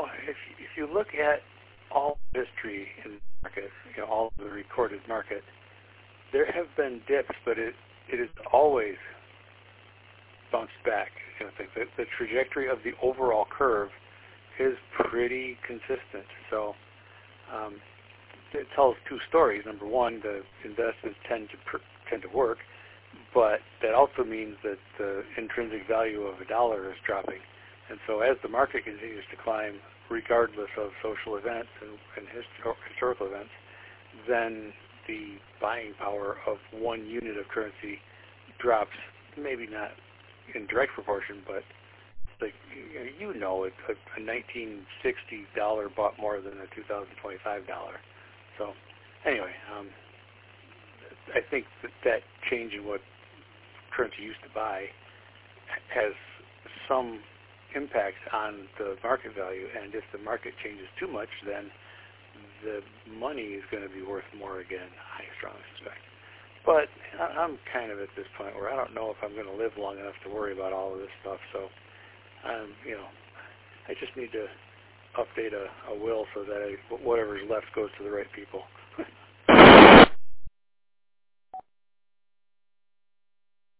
if you look at all history in the market, all the recorded market, there have been dips, but it has always bounced back. The trajectory of the overall curve is pretty consistent. So it tells two stories. Number one, the investments tend to work, but that also means that the intrinsic value of a dollar is dropping. And so as the market continues to climb, regardless of social events and historical events, then the buying power of one unit of currency drops, maybe not in direct proportion, but a 1960 dollar bought more than a 2025 dollar. So anyway, I think that change in what currency used to buy has some impact on the market value, and if the market changes too much, then the money is going to be worth more again, I strongly suspect. But I'm kind of at this point where I don't know if I'm going to live long enough to worry about all of this stuff, so I just need to update a will so that whatever's left goes to the right people.